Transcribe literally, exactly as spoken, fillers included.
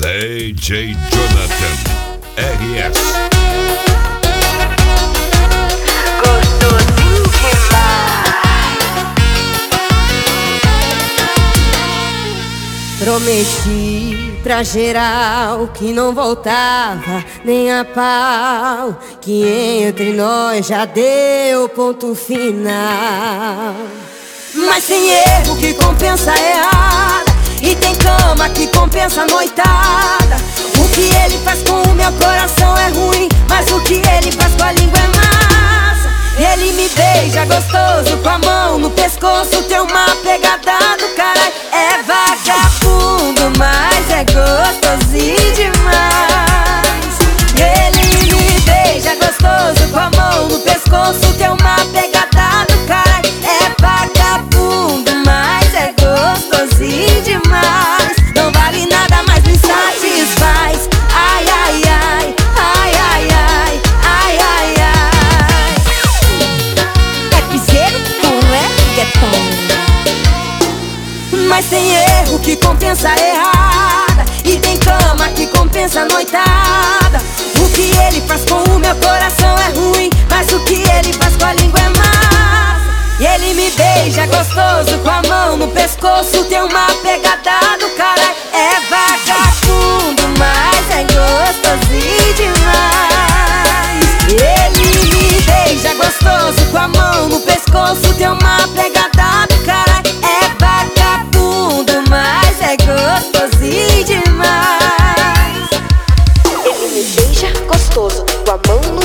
D J Jonathan R S. Gostosinho demais. Prometi pra geral que não voltava nem a pau, que entre nós já deu ponto final. Mas tem erro que compensa errada, e tem cama que compensa noitada. O que ele faz com o meu coração é ruim, mas o que ele faz com a língua é massa. Ele me beija gostoso com a mão no pescoço, tem uma pegada do caralho. É vagabundo, mas é gostosinho demais. Ele me beija gostoso com a mão no pescoço, tem uma pegada do caralho. É vagabundo, mas é gostosinho demais. Não vale nada, mas me satisfaz. Ai, ai, ai, ai, ai, ai, ai, ai, ai. É piseiro com reggaeton. Mas tem erro que compensa errada, e tem cama que compensa noitada. O que ele faz com o meu coração é ruim, mas o que ele faz com a língua é massa. E ele me beija gostoso com a mão no pescoço, tem uma pegada do caralho. É vagabundo, mas é gostosinho demais. Ele me beija gostoso com a mão no pescoço, tem uma pegada do caralho. É vagabundo, mas é gostosinho demais. Ele me beija gostoso com a mão no